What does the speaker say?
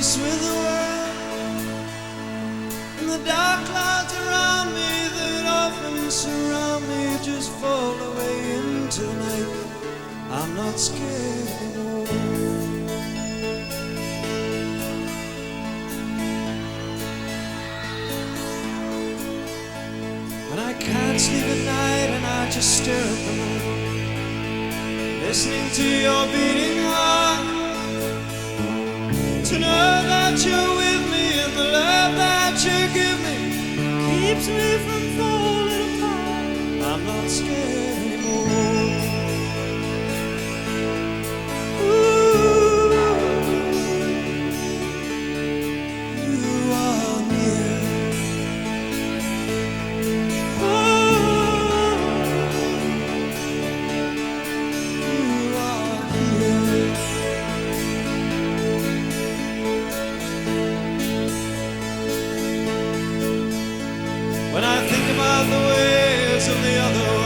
peace with the world, and the dark clouds around me that often surround me just fall away into the night. I'm not scared anymore. When I can't sleep at night and I just stare at the moon, listening to your beating heart, to know that you're with me and the love that you give me keeps me from falling apart. I'm not scared anymore. Ooh, you are near. When I think about the ways of the other